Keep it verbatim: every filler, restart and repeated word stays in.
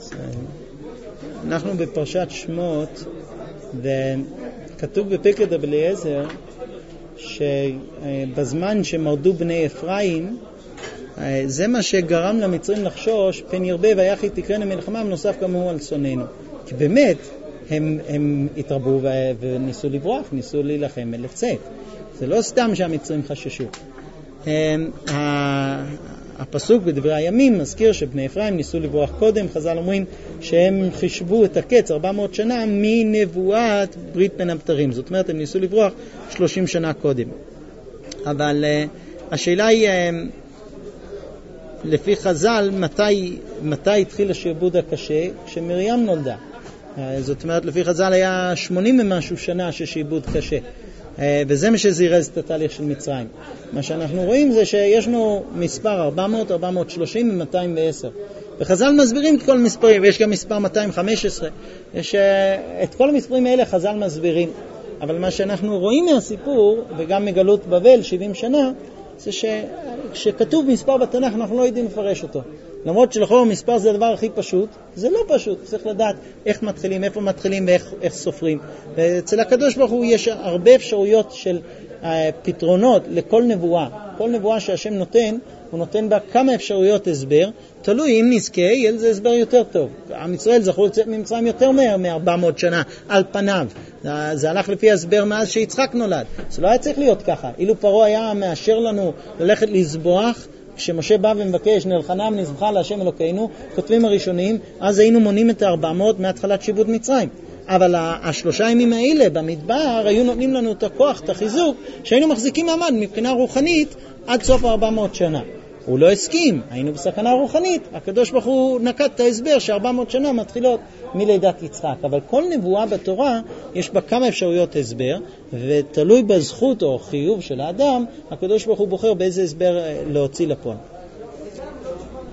אנחנו בפרשת שמות, וכתוב בפקד אבליעזר שבזמן שמרדו בני אפרים, זה מה שגרם למצרים לחשוש, פן ירבה ויחי תקרן המלחמה, נוסף גם הוא על שונאינו. כי באמת הם, הם התרבו וניסו לברוח, ניסו להילחם ולצאת. זה לא סתם שהמצרים חששו. הפסוק בדברי הימים מזכיר שבני אפרים ניסו לברוח קודם. חז"ל אומרים שהם חישבו את הקץ ארבע מאות שנה מנבואת ברית בין הבתרים. זאת אומרת, הם ניסו לברוח שלושים שנה קודם. אבל uh, השאלה היא, uh, לפי חז"ל, מתי, מתי התחיל השעבוד הקשה? כשמרים נולדה. Uh, זאת אומרת, לפי חז"ל היה שמונים ומשהו שנה ששעבוד קשה. Uh, וזה מה שזירז את התהליך של מצרים. מה שאנחנו רואים זה שישנו מספר ארבע מאות, ארבע מאות ושלושים ו-מאתיים ועשר. וחז"ל מסבירים את כל המספרים, ויש גם מספר מאתיים וחמש עשרה. יש, uh, את כל המספרים האלה חז"ל מסבירים. אבל מה שאנחנו רואים מהסיפור, וגם מגלות בבל שבעים שנה, זה שכשכתוב מספר בתנ"ך אנחנו לא יודעים לפרש אותו. למרות שלכאורה מספר זה הדבר הכי פשוט, זה לא פשוט. צריך לדעת איך מתחילים, איפה מתחילים ואיך איך סופרים. ואצל הקדוש ברוך הוא יש הרבה אפשרויות של uh, פתרונות לכל נבואה. כל נבואה שהשם נותן, הוא נותן בה כמה אפשרויות הסבר. תלוי אם נזכה, יהיה לזה הסבר יותר טוב. עם ישראל זכו לצאת ממצרים יותר מהר מ-ארבע מאות שנה על פניו. זה, זה הלך לפי הסבר מאז שיצחק נולד. זה לא היה צריך להיות ככה. אילו פרעה היה מאשר לנו ללכת לזבוח, כשמשה בא ומבקש נלחנה ונזבחה להשם אלוקינו, כותבים הראשונים, אז היינו מונים את ה-ארבע מאות מהתחלת שיבוד מצרים. אבל השלושה ימים האלה במדבר היו נותנים לנו את הכוח, את החיזוק, שהיינו מחזיקים מעמד מבחינה רוחנית עד סוף ארבע מאות שנה. הוא לא הסכים, היינו בסכנה רוחנית. הקדוש ברוך הוא נקט את ההסבר ש-ארבע מאות שנה מתחילות מלידת יצחק. אבל כל נבואה בתורה יש בה כמה אפשרויות הסבר, ותלוי בזכות או חיוב של האדם, הקדוש ברוך הוא בוחר באיזה הסבר להוציא לפועל.